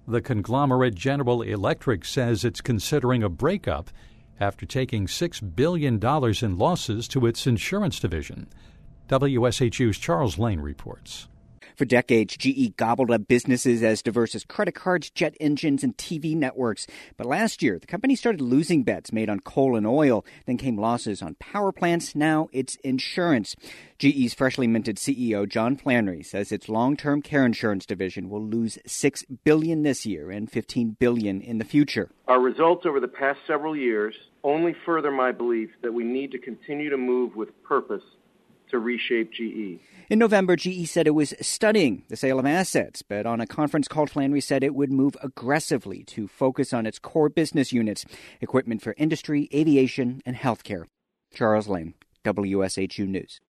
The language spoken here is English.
The conglomerate General Electric says it's considering a breakup after taking $6 billion in losses to its insurance division. WSHU's Charles Lane reports. For decades, GE gobbled up businesses as diverse as credit cards, jet engines, and TV networks. But last year, the company started losing bets made on coal and oil. Then came losses on power plants. Now it's insurance. GE's freshly minted CEO, John Flannery, says its long-term care insurance division will lose $6 billion this year and $15 billion in the future. Our results over the past several years only further my belief that we need to continue to move with purpose to reshape GE. In November, GE said it was studying the sale of assets, but on a conference call, Flannery said it would move aggressively to focus on its core business units, equipment for industry, aviation, and healthcare. Charles Lane, WSHU News.